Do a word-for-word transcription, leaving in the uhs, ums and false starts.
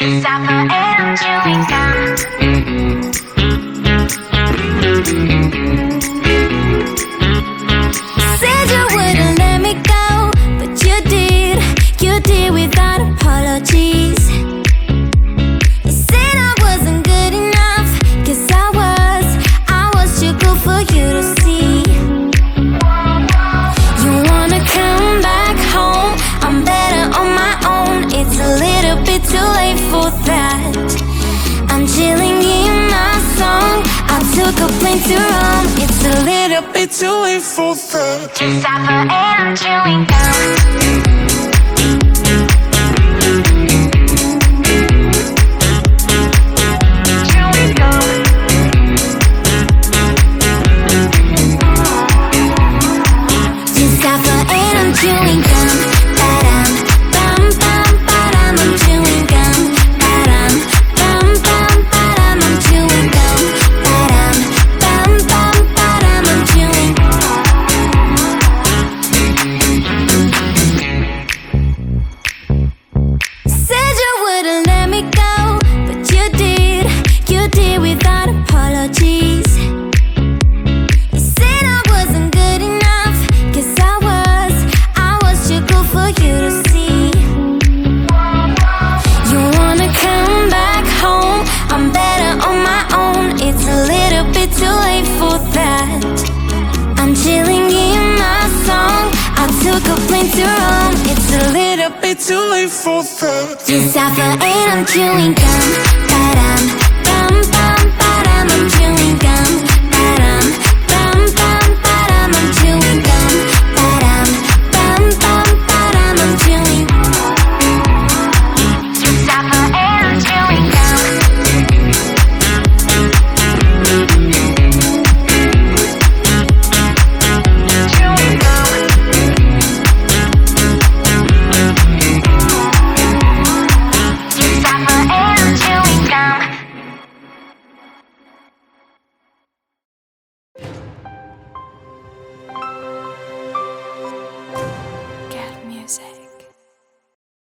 Just suffer and I'm chewing gum. Said you wouldn't let me go, but you did. You did without apologies. You said I wasn't good enough, 'cause I was. I was too good for you to see. You wanna come back home? I'm better on my own. It's a little bit too late for that. I'm chilling in my song. I took a plane to Rome. It's a little bit too late for that. Just suffer and I'm chewing gum. Chewing gum, ba-dum, bum, bum, ba-dum, I'm chewing gum, ba-dum, bum, bum, ba-dum, I'm chewing gum, ba-dum, bum, bum, ba-dum, I'm chewing. Said you wouldn't let me go, but you did, you did without apologies. You said I wasn't good enough, 'cause I was. For you to see. You wanna come back home? I'm better on my own. It's a little bit too late for that. I'm chilling in my song. I took a plane to Rome. It's a little bit too late for that. You suffer and I'm chewing gum. Ba-dum, bum, bum, ba-dum, I'm chewing gum.